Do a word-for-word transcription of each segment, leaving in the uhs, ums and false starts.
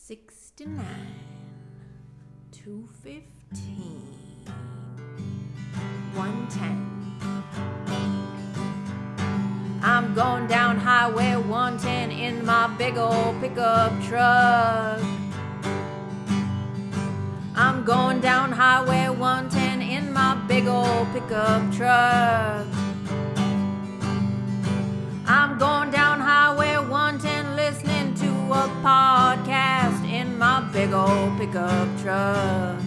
sixty-nine, two fifteen, one ten. I'm going down Highway one ten in my big old pickup truck. I'm going down Highway one ten in my big old pickup truck. I'm going down Highway one ten listening to a podcast in my big old pickup truck.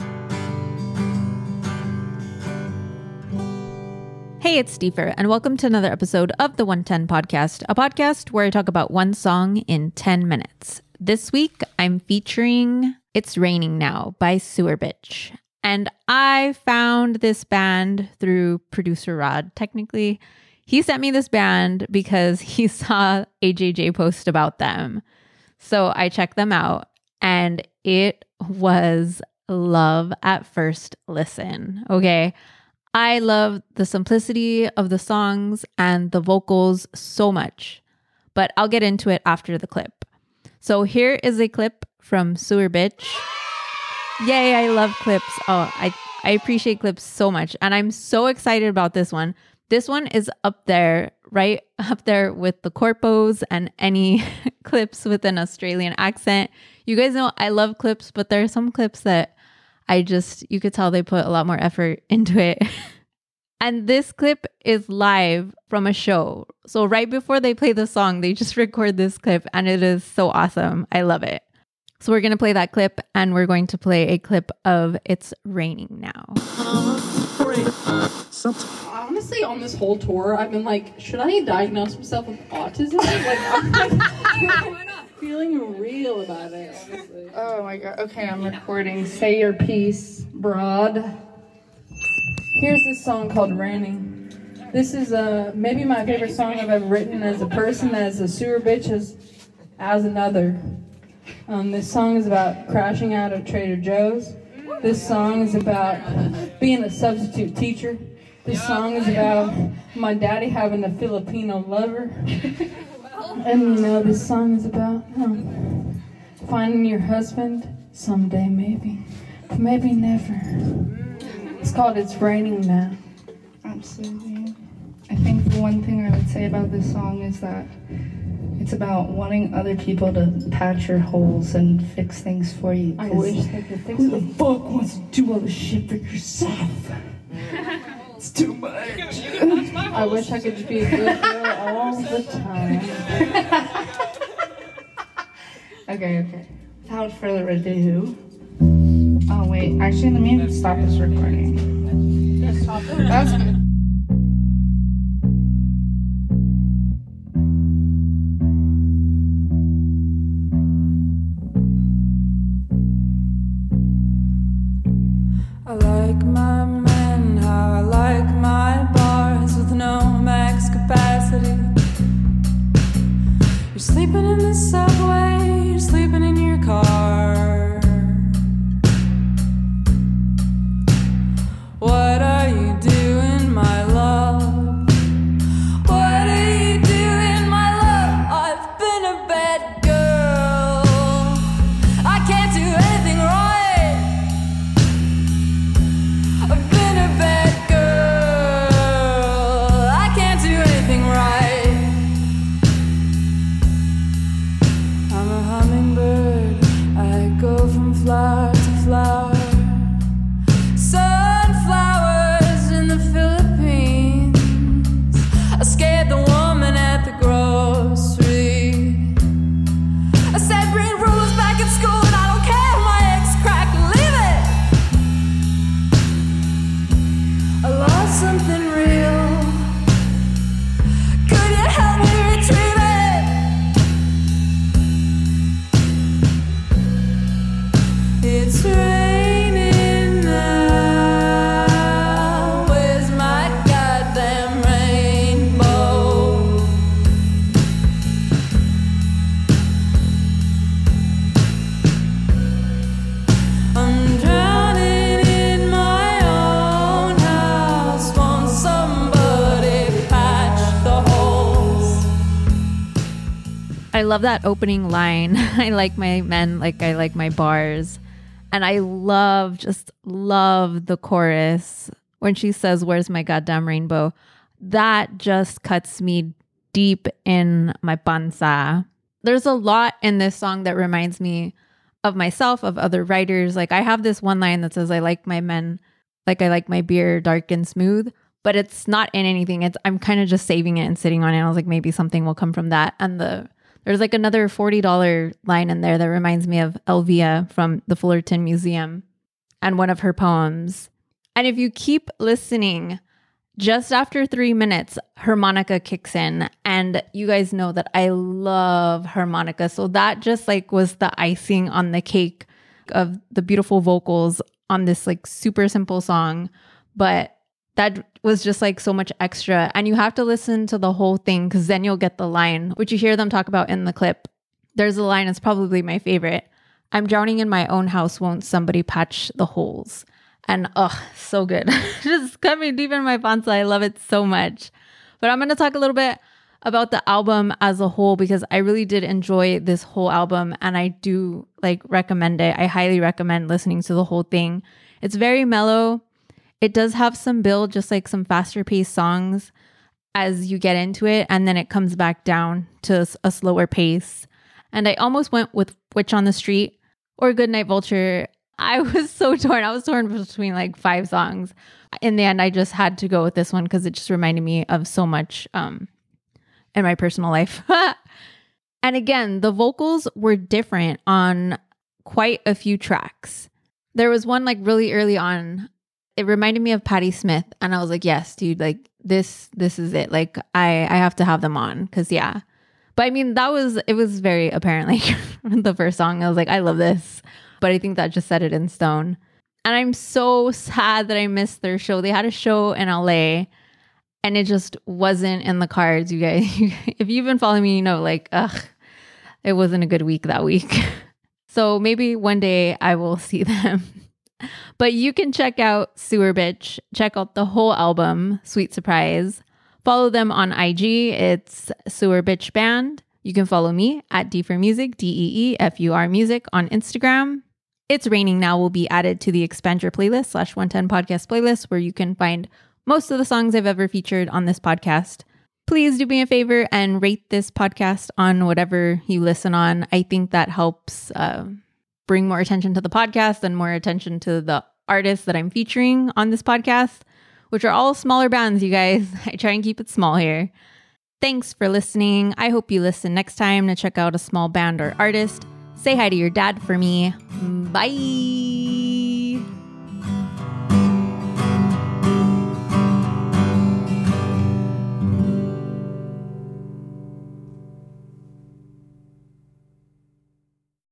Hey, it's Stefer, and welcome to another episode of the one ten Podcast, a podcast where I talk about one song in ten minutes. This week, I'm featuring It's Raining Now by Sewer Bitch. And I found this band through producer Rod, technically. He sent me this band because he saw A J J post about them. So I checked them out, and it was love at first listen, okay? I love the simplicity of the songs and the vocals so much, but I'll get into it after the clip. So here is a clip from Sewer Bitch. Yay, I love clips. Oh, I, I appreciate clips so much, and I'm so excited about this one. This one is up there, right up there with the corpos and any clips with an Australian accent. You guys know I love clips, but there are some clips that I just, you could tell they put a lot more effort into it. And this clip is live from a show. So right before they play the song, they just record this clip, and it is so awesome. I love it. So we're going to play that clip, and we're going to play a clip of It's Raining Now. Honestly, on this whole tour, I've been like, should I diagnose myself with autism? Like, I'm like, feeling real about it, honestly. Oh my god. Okay, I'm recording. Say your piece, broad. Here's this song called Raining. This is uh, maybe my favorite song I've ever written as a person, as a sewer bitch, as, as another. Um, this song is about crashing out of Trader Joe's. This song is about being a substitute teacher. This song is about my daddy having a Filipino lover. And you know, this song is about um, finding your husband someday, maybe. But maybe never. It's called It's Raining Now. Absolutely. I think the one thing I would say about this song is that it's about wanting other people to patch your holes and fix things for you. I wish they could fix who it. the fuck wants to do all the shit for yourself? It's too much. I wish I could just be a good girl all the time. Okay, okay. Without further ado. Oh, wait. Actually, let me stop this recording. Just stop it. That's good. I like my men, how I like my bars with no max capacity. You're sleeping in the subway, you're sleeping in your car. What are you doing, my I love that opening line. I like my men like I like my bars. And I love, just love the chorus when she says, "Where's my goddamn rainbow?" That just cuts me deep in my panza. There's a lot in this song that reminds me of myself, of other writers. Like I have this one line that says, "I like my men like I like my beer dark and smooth," but it's not in anything. It's I'm kind of just saving it and sitting on it. I was like, maybe something will come from that. And the there's like another forty dollars line in there that reminds me of Elvia from the Fullerton Museum and one of her poems. And if you keep listening, just after three minutes, harmonica kicks in. And you guys know that I love harmonica. So that just like was the icing on the cake of the beautiful vocals on this like super simple song. But that was just like so much extra. And you have to listen to the whole thing because then you'll get the line, which you hear them talk about in the clip. There's a line that's probably my favorite. "I'm drowning in my own house. Won't somebody patch the holes?" And oh, so good. Just cut me deep in my panza. I love it so much. But I'm going to talk a little bit about the album as a whole because I really did enjoy this whole album and I do like recommend it. I highly recommend listening to the whole thing. It's very mellow. It does have some build, just like some faster paced songs as you get into it. And then it comes back down to a slower pace. And I almost went with Witch on the Street or Goodnight Vulture. I was so torn. I was torn between like five songs. In the end, I just had to go with this one because it just reminded me of so much um, in my personal life. And again, the vocals were different on quite a few tracks. There was one like really early on. It reminded me of Patti Smith. And I was like, yes, dude, like this, this is it. Like I, I have to have them on because yeah. But I mean, that was, it was very apparently the first song. I was like, I love this. But I think that just set it in stone. And I'm so sad that I missed their show. They had a show in L A and it just wasn't in the cards, you guys. If you've been following me, you know, like, ugh, it wasn't a good week that week. So maybe one day I will see them. But you can check out Sewer Bitch. Check out the whole album, Sweet Surprise. Follow them on I G. It's Sewer Bitch Band. You can follow me at D for Music, D E E F U R Music on Instagram. It's Raining Now will be added to the Expand Your Playlist slash one ten podcast playlist where you can find most of the songs I've ever featured on this podcast. Please do me a favor and rate this podcast on whatever you listen on. I think that helps uh, bring more attention to the podcast and more attention to the artists that I'm featuring on this podcast, which are all smaller bands, you guys. I try and keep it small here. Thanks for listening. I hope you listen next time to check out a small band or artist. Say hi to your dad for me. Bye.